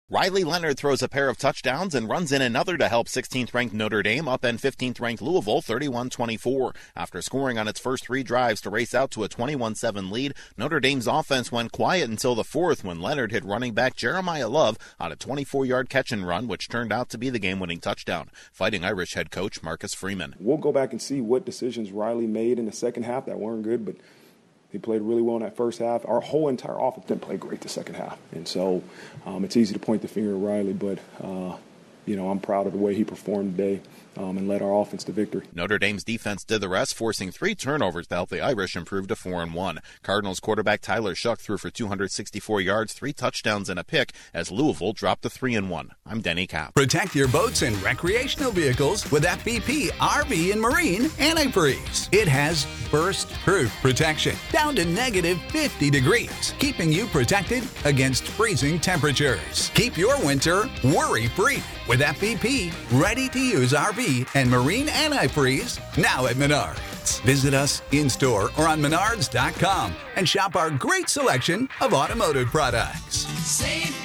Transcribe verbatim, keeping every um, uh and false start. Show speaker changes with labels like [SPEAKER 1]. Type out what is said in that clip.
[SPEAKER 1] Riley Leonard throws a pair of touchdowns and runs in another to help sixteenth-ranked Notre Dame upend fifteenth-ranked Louisville thirty-one twenty-four. After scoring on its first three drives to race out to a twenty-one seven lead, Notre Dame's offense went quiet until the fourth when Leonard hit running back Jeremiah Love on a twenty-four-yard catch and run, which turned out to be the game-winning touchdown. Fighting Irish head coach Marcus Freeman.
[SPEAKER 2] We'll go back and see what decisions Riley made in the second half that weren't good, but he played really well in that first half. Our whole entire offense didn't play great the second half. And so um, it's easy to point the finger at Riley, but, uh, you know, I'm proud of the way he performed today um, and led our offense to victory.
[SPEAKER 1] Notre Dame's defense did the rest, forcing three turnovers to help the Irish improve to four and one. Cardinals quarterback Tyler Shuck threw for two hundred sixty-four yards, three touchdowns, and a pick as Louisville dropped to three and one. I'm Denny Kapp.
[SPEAKER 3] Protect your boats and recreational vehicles with F B P R V and Marine Antifreeze. It has burst-proof protection down to negative fifty degrees, keeping you protected against freezing temperatures. Keep your winter worry-free with F B P ready-to-use R V and Marine Antifreeze now at Menards. Visit us in-store or on menards dot com and shop our great selection of automotive products.
[SPEAKER 4] Save